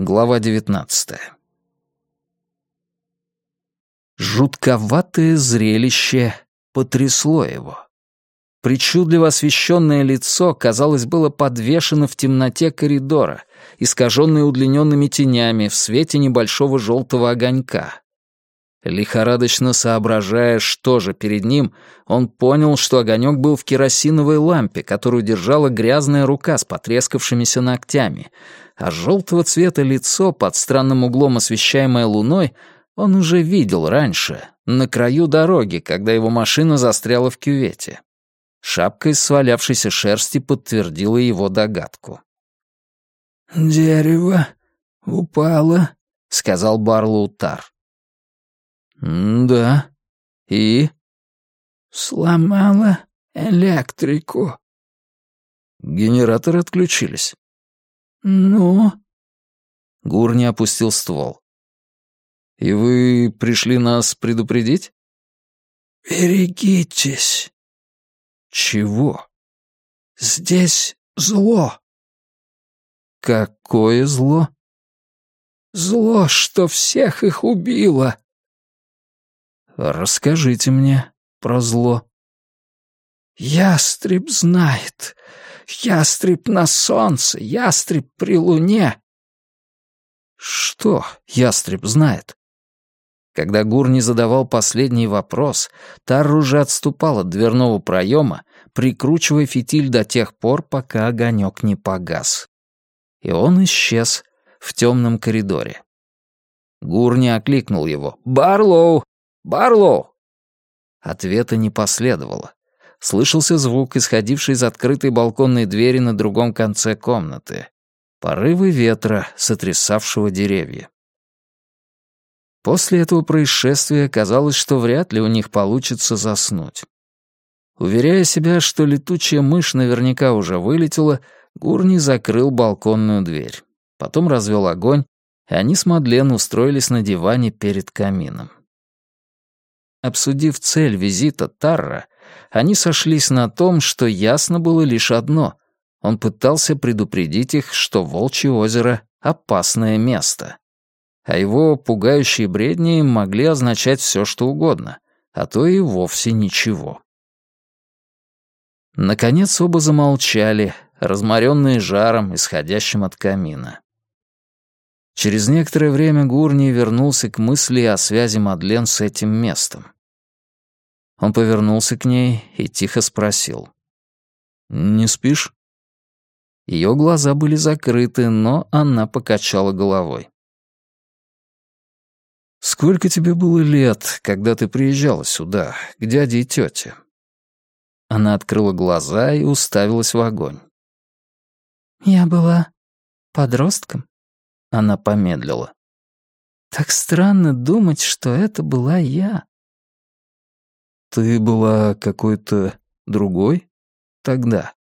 Глава 19. Жутковатое зрелище потрясло его. Причудливо освещенное лицо, казалось, было подвешено в темноте коридора, искаженное удлиненными тенями в свете небольшого желтого огонька. Лихорадочно соображая, что же перед ним, он понял, что огонек был в керосиновой лампе, которую держала грязная рука с потрескавшимися ногтями, а желтого цвета лицо, под странным углом освещаемое луной, он уже видел раньше, на краю дороги, когда его машина застряла в кювете. Шапка из свалявшейся шерсти подтвердила его догадку. «Дерево упало», — сказал Барлоу Тарр. «Да. И?» «Сломало электрику». Генераторы отключились. «Ну?» Гурни опустил ствол. «И вы пришли нас предупредить?» «Берегитесь». «Чего?» «Здесь зло». «Какое зло?» «Зло, что всех их убило». «Расскажите мне про зло». «Ястреб знает. Ястреб на солнце, ястреб при луне». «Что ястреб знает?» Когда Гурни задавал последний вопрос, Тарр уже отступал от дверного проема, прикручивая фитиль до тех пор, пока огонек не погас. И он исчез в темном коридоре. Гурни окликнул его. «Барлоу! Барлоу!» Ответа не последовало. Слышался звук, исходивший из открытой балконной двери на другом конце комнаты. Порывы ветра, сотрясавшего деревья. После этого происшествия казалось, что вряд ли у них получится заснуть. Уверяя себя, что летучая мышь наверняка уже вылетела, Гурни закрыл балконную дверь. Потом развел огонь, и они с Мадлен устроились на диване перед камином. Обсудив цель визита Тарра, они сошлись на том, что ясно было лишь одно — он пытался предупредить их, что Волчье озеро — опасное место. А его пугающие бредни могли означать все, что угодно, а то и вовсе ничего. Наконец оба замолчали, разморенные жаром, исходящим от камина. Через некоторое время Гурни вернулся к мысли о связи Мадлен с этим местом. Он повернулся к ней и тихо спросил. «Не спишь?» Ее глаза были закрыты, но она покачала головой. «Сколько тебе было лет, когда ты приезжала сюда, к дяде и тете?» Она открыла глаза и уставилась в огонь. «Я была подростком». Она помедлила. «Так странно думать, что это была я». «Ты была какой-то другой тогда?»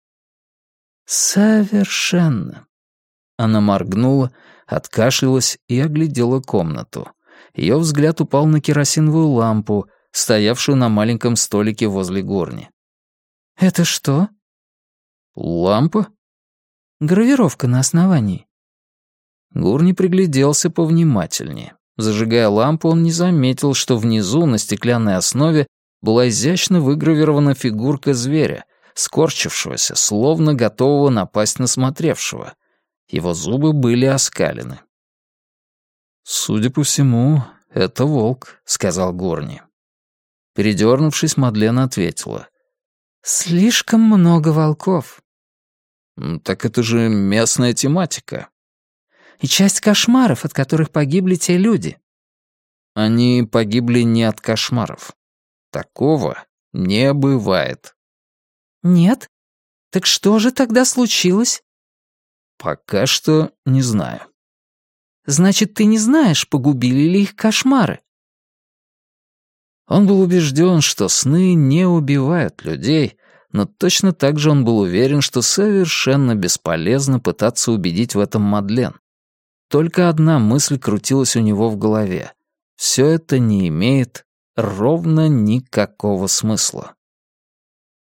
«Совершенно». Она моргнула, откашлялась и оглядела комнату. Ее взгляд упал на керосиновую лампу, стоявшую на маленьком столике возле Гурни. «Это что?» «Лампа?» «Гравировка на основании». Гурни пригляделся повнимательнее. Зажигая лампу, он не заметил, что внизу, на стеклянной основе, была изящно выгравирована фигурка зверя, скорчившегося, словно готового напасть на смотревшего. Его зубы были оскалены. «Судя по всему, это волк», — сказал Гурни. Передернувшись, Мадлен ответила. «Слишком много волков». «Так это же местная тематика». «И часть кошмаров, от которых погибли те люди». «Они погибли не от кошмаров. Такого не бывает». «Нет? Так что же тогда случилось?» «Пока что не знаю». «Значит, ты не знаешь, погубили ли их кошмары?» Он был убежден, что сны не убивают людей, но точно так же он был уверен, что совершенно бесполезно пытаться убедить в этом Мадлен. Только одна мысль крутилась у него в голове. Все это не имеет ровно никакого смысла.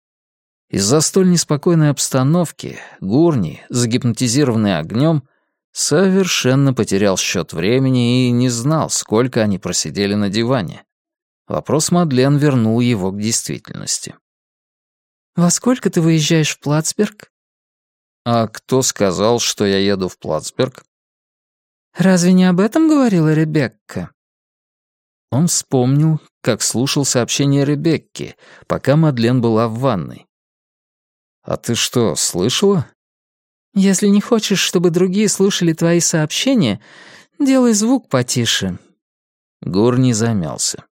Из-за столь неспокойной обстановки Гурни, загипнотизированный огнем, Совершенно потерял счет времени и не знал, сколько они просидели на диване. Вопрос Мадлен вернул его к действительности. «Во сколько ты выезжаешь в Плацберг?» «А кто сказал, что я еду в Плацберг?» «Разве не об этом говорила Ребекка?» Он вспомнил, как слушал сообщение Ребекки, пока Мадлен была в ванной. «А ты что, слышала?» «Если не хочешь, чтобы другие слушали твои сообщения, делай звук потише». Гурни замялся.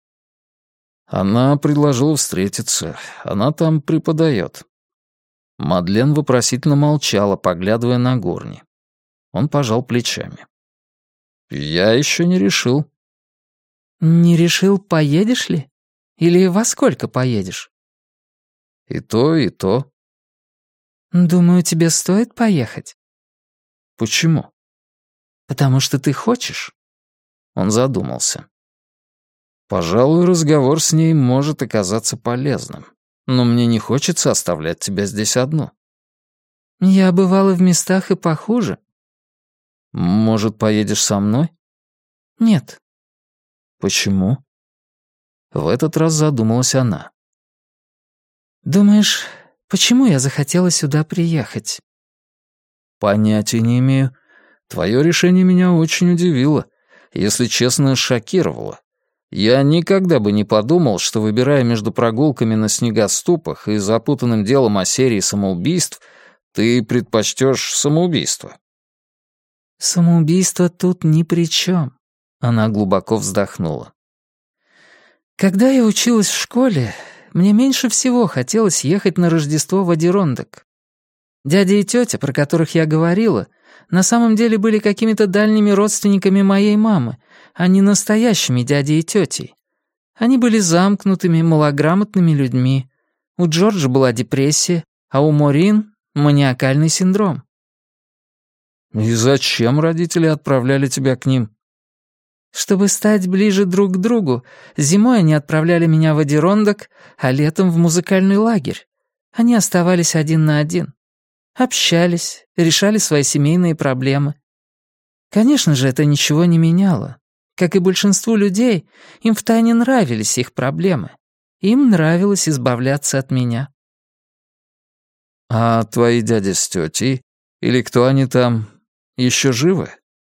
Она предложила встретиться. Она там преподает. Мадлен вопросительно молчала, поглядывая на Гурни. Он пожал плечами. «Я еще не решил». «Не решил, поедешь ли? Или во сколько поедешь?» «И то, и то». «Думаю, тебе стоит поехать». «Почему?» «Потому что ты хочешь». Он задумался. «Пожалуй, разговор с ней может оказаться полезным, но мне не хочется оставлять тебя здесь одну». «Я бывала в местах и похуже». «Может, поедешь со мной?» «Нет». «Почему?» В этот раз задумалась она. «Думаешь, почему я захотела сюда приехать?» «Понятия не имею. Твое решение меня очень удивило. Если честно, шокировало. Я никогда бы не подумал, что, выбирая между прогулками на снегоступах и запутанным делом о серии самоубийств, ты предпочтешь самоубийство». «Самоубийство тут ни при чем». Она глубоко вздохнула. «Когда я училась в школе, мне меньше всего хотелось ехать на Рождество в Адирондак. Дядя и тетя, про которых я говорила, на самом деле были какими-то дальними родственниками моей мамы, а не настоящими дядей и тетей. Они были замкнутыми, малограмотными людьми. У Джорджа была депрессия, а у Морин — маниакальный синдром». «И зачем родители отправляли тебя к ним?» «Чтобы стать ближе друг к другу, зимой они отправляли меня в Адирондак, а летом в музыкальный лагерь. Они оставались один на один. Общались, решали свои семейные проблемы. Конечно же, это ничего не меняло. Как и большинству людей, им втайне нравились их проблемы. Им нравилось избавляться от меня». «А твои дяди с тетей, или кто они там, еще живы?»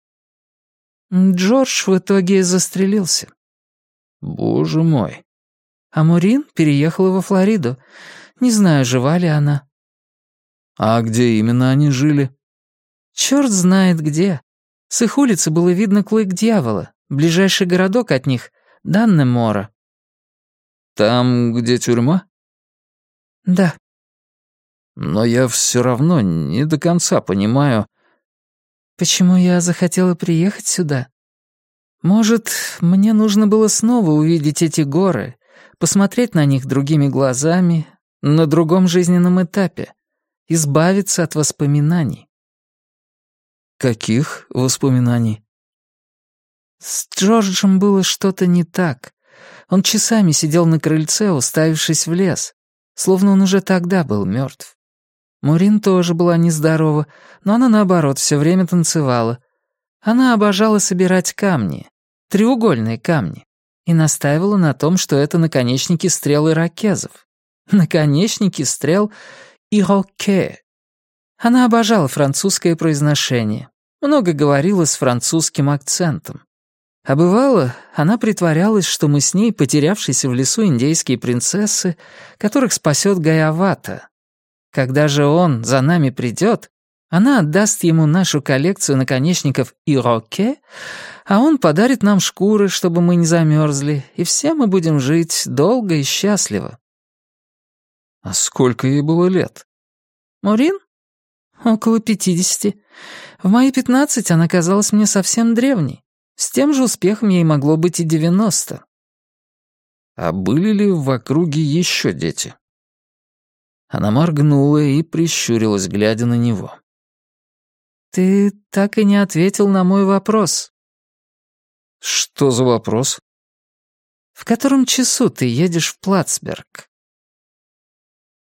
Джордж в итоге застрелился. «Боже мой». А Мурин переехала во Флориду. Не знаю, жива ли она. «А где именно они жили?» Черт знает где. С их улицы было видно клык дьявола. Ближайший городок от них — Даннемора. «Там, где тюрьма?» Да. «Но я все равно не до конца понимаю...» Почему я захотела приехать сюда? Может, мне нужно было снова увидеть эти горы, посмотреть на них другими глазами, на другом жизненном этапе, избавиться от воспоминаний. «Каких воспоминаний?» С Джорджем было что-то не так. Он часами сидел на крыльце, уставившись в лес, словно он уже тогда был мертв. Мурин тоже была нездорова, но она, наоборот, все время танцевала. Она обожала собирать камни, треугольные камни, и настаивала на том, что это наконечники стрел ирокезов. Наконечники стрел Ироке. Она обожала французское произношение, много говорила с французским акцентом. А бывало, она притворялась, что мы с ней потерявшиеся в лесу индейские принцессы, которых спасет Гаявата. Когда же он за нами придет, она отдаст ему нашу коллекцию наконечников Ироке, а он подарит нам шкуры, чтобы мы не замерзли, и все мы будем жить долго и счастливо. «А сколько ей было лет?» Мурин? Около 50. В мои 15 она казалась мне совсем древней. С тем же успехом ей могло быть и 90. «А были ли в округе еще дети?» Она моргнула и прищурилась, глядя на него. «Ты так и не ответил на мой вопрос». «Что за вопрос?» «В котором часу ты едешь в Плацберг?»